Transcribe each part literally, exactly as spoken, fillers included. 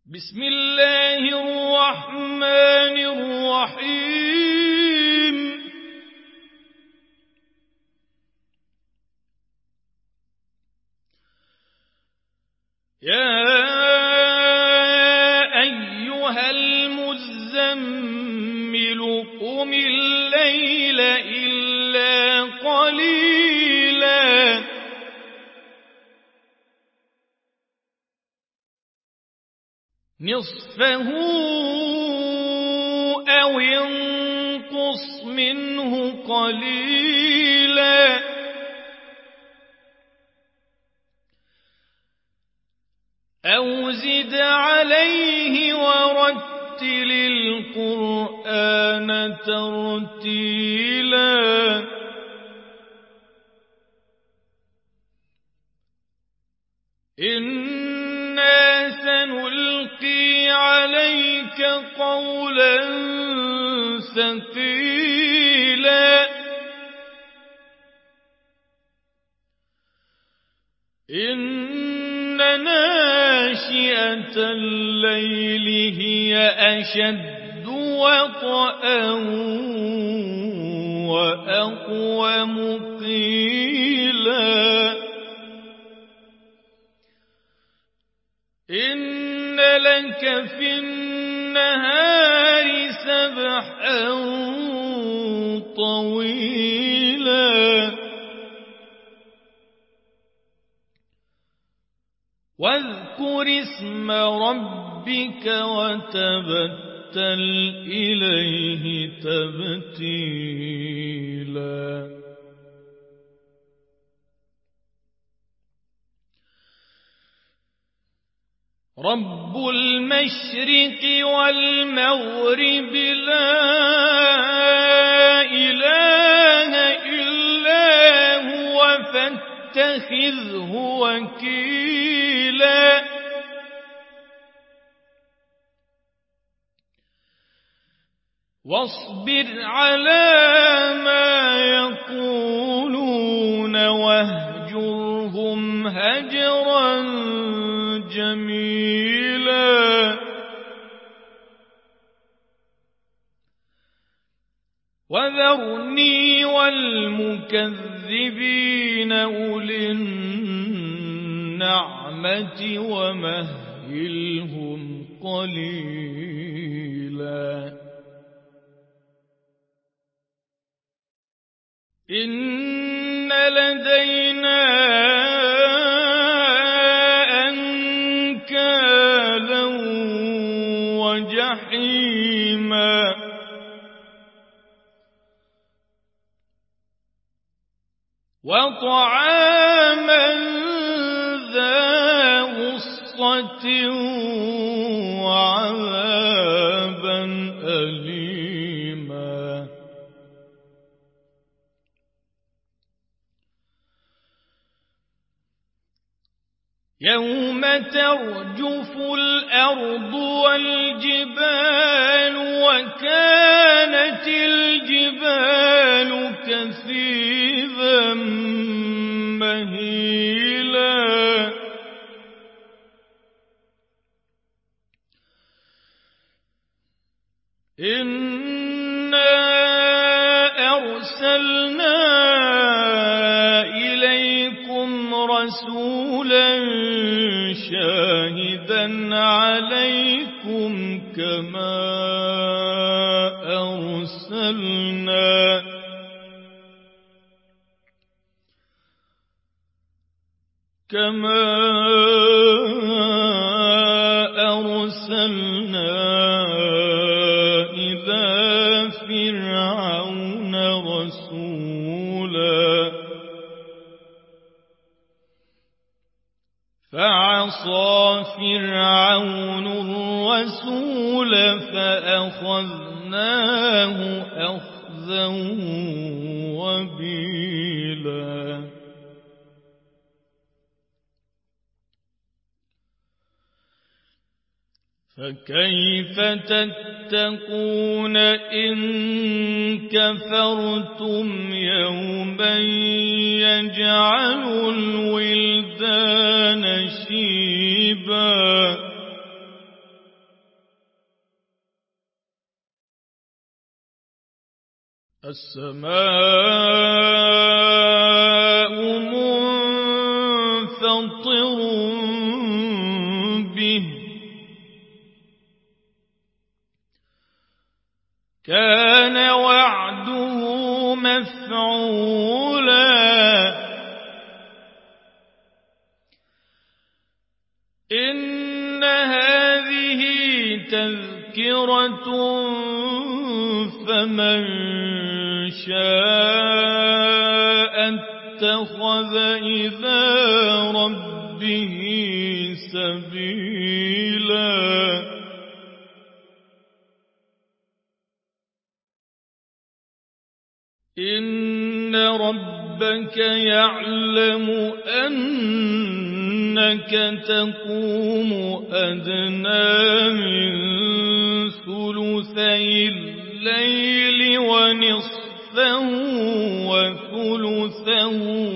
بسم الله الرحمن الرحيم يا أيها المزمل قم الليل إلا قليلا نصفه أو انقص منه قليلا أو زد عليه ورتل القرآن ترتيلا إنا سنلقي عليك قولا ثقيلا إن ناشئة الليل هي أشد وطئا وأقوم قيلا إن لك في النهار سبحا طويلا واذكر اسم ربك وتبتل إليه تبتيلا رب المشرق والمغرب لا إله إلا هو فاتخذه وكيلا واصبر على ما يقولون واهجرهم هجرا جميلا وذرني والمكذبين أولي النعمة ومهلهم قليلا إن لدينا أنكالا وجحيما وطعاما ذا غصة وعذابا أليما يوم ترجف الأرض والجبال وكانت الجبال كثيبا مهيلا إنا أرسلنا إليكم رسولا شاهدا عليكم كما أرسلنا كما أرسلنا إلى فرعون رسولا فعصى فرعون الرسول فأخذناه أخذا وبيلا فكيف تتقون إن كفرتم يوما يجعل الولدان شيبا السماء منفطر به كان وعده مفعولا إن هذه تذكرة فمن شاء اتخذ إلى ربه سبيلا إن ربك يعلم أنك تقوم أدنى من ثلثي الليل ونصفه وثلثه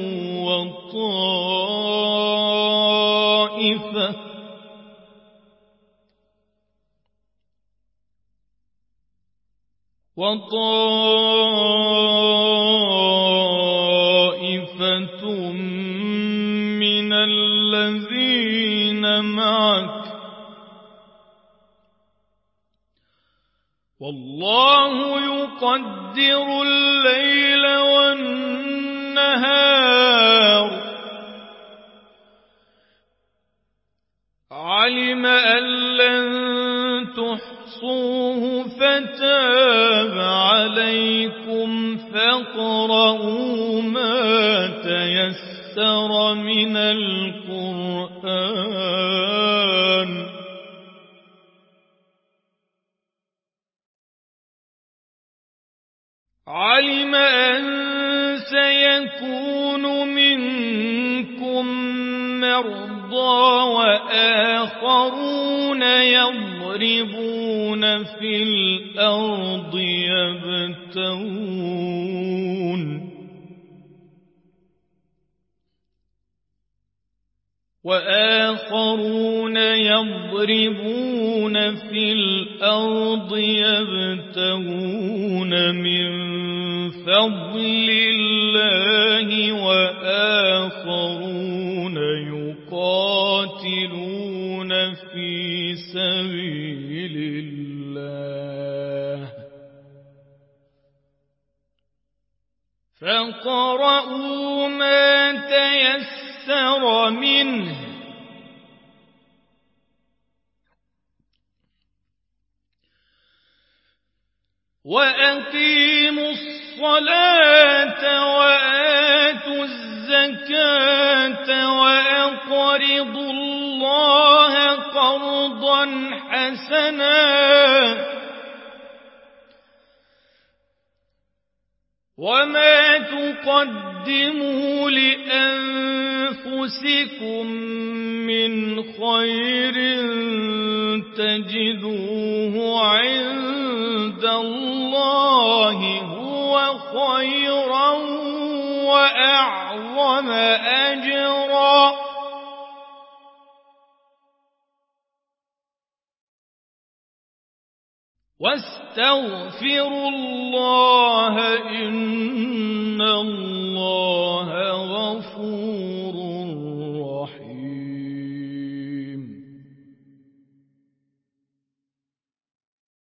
وطائفة وطائفة من الذين معك والله يقدر الليل والنهار علم أن لن تحصوه فتاب عليكم فاقرؤوا ما تيسر من القرآن علم أن سيكون منكم مرضى وآخرون يضربون في الأرض يبتغون وآخرون يضربون في الأرض يبتغون من فضل الله وآخرون يقاتلون في سبيل الله فاقرؤوا ما تيسر منه وأقيموا الصلاة وآتوا الزكاة وأقرضوا الله قرضا حسنا وما تقدموا لأنفسكم من خير تجدوه عند الله هو خيرا وأعظم أجرا واستغفروا الله إن الله